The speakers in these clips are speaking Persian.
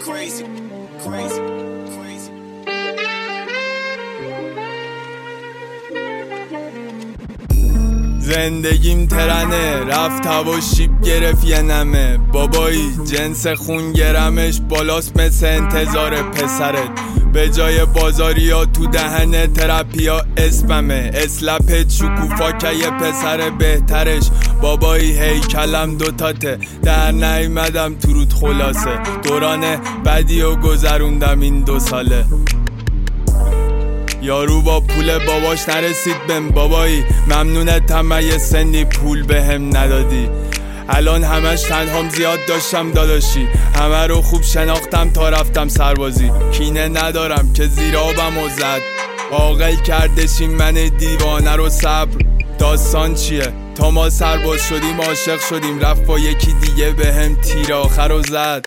crazy, crazy, crazy. زندگیم ترنه رفت هوا شیب گرفت یه نمه بابایی جنس خون گرمش بالاست مثل انتظار پسرت به جای بازاریا تو دهن ترپیا اسممه اسلپت شکوفاکه یه پسر بهترش بابایی هیکلم دوتاته در نیومدم تو رود خلاصه دوران بدی و گذروندم این 2 ساله یارو با پول باباش نرسید بهم بابایی ممنونتم یه سنی پول بهم ندادی الان همش تنهام زیاد داشتم داداشی همه رو خوب شناختم تا رفتم سربازی کینه ندارم که زیر آبم و زد عاقل کردش این من دیوانه رو صبر داستان چیه تا ما سرباز شدیم عاشق شدیم رفت با یکی دیگه بهم تیر آخر رو زد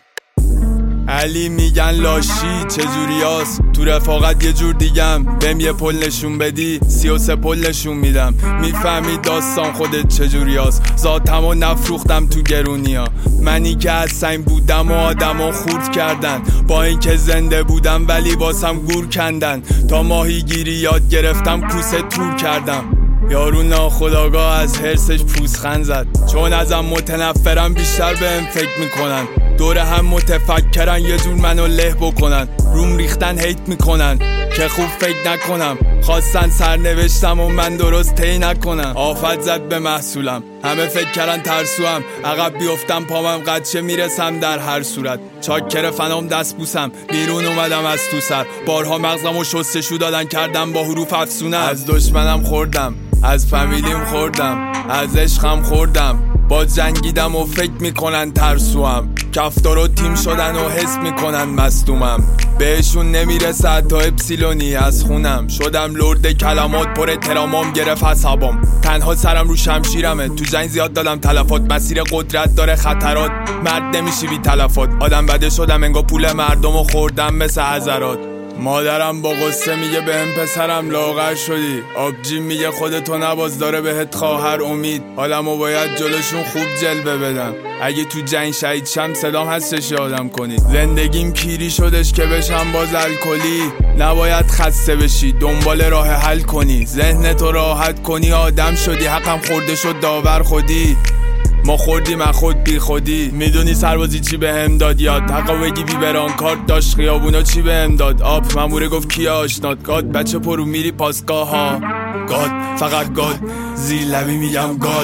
علی میگن لاشی چجوریاست تو رفاقت یه جور دیگم بهم یه پل نشون بدی 33 پل نشون میدم میفهمی داستان خودت چجوریاست ذاتمو نفروختم تو گرونیا منی که از سنگ بودم و آدمو خورد کردن با اینکه زنده بودم ولی واسم گور کندن تا ماهی گیری یاد گرفتم کوسه تور کردم یارو ناخودآگاه از حرسش پوزخند زد چون ازم متنفرم بیشتر بهم فکر میکنن دور هم متفکرن یه جور منو له بکنن روم ریختن هیت میکنن که خوب فکر نکنم خواستن سرنوشتم و من درست طی نکنم آفت زد به محصولم همه فکر کردن ترسوام عقب بیفتم پامم قدشه میرسم در هر صورت چاکر فنام دست بوسم بیرون اومدم از تو سر بارها مغزم و شستشو دادن کردم با حروف افسونه از دشمنم خوردم از فامیلیم خوردم از عشقم خوردم با جنگیدم و فکر میکنن ترسوام کفتار و تیم شدن و حس میکنن مصدومم بهشون نمیرسه حتی اپسیلونی از خونم شدم لرد کلمات پر احترامم گرفت حسابم تنها سرم رو شمشیرمه تو جنگ زیاد دادم تلفات مسیر قدرت داره خطرات مرد نمیشی بی تلفات آدم بده شدم انگار پول مردم و خوردم مثل حضرات مادرم با غصه میگه بهم پسرم لاغر شدی آبجی میگه خودتو نباز داره بهت خواهر امید حالمو باید جلوشون خوب جلوه بدم اگه تو جنگ شهید شم صدام هستش یادم کنید زندگیم پیری شدش که بشم باز الکلی نباید خسته بشی دنبال راه حل کنی ذهنتو راحت کنی آدم شدی حقم خورده شد داور خودی ما خوردیم از خود بی خودی میدونی سربازی چی بهم داد یاد حقا بگی بی بران کارت داشت خیابونا چی بهم داد آب ماموره گفت کیا آشنات گاد بچه پرو میری پاسگاه ها گاد فقط گاد زیر لبی میگم گاد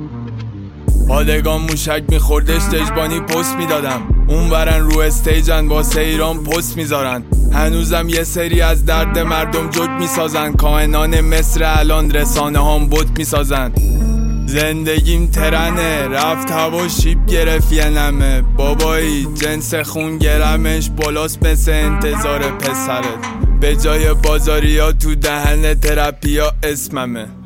پادگان موشک میخوردش دژبانی پست میدادم اون برن رو استیجن واسه ایران پست میذارن هنوزم یه سری از درد مردم جوک میسازن کائنان مصر الان رسانه هم بوت میسازن زندگیم ترنه رفت هوا شیب گرفت یه نمه بابایی جنس خون گرمش بالاست مثل انتظار پسرت به جای بازاریا تو دهن ترپیا اسممه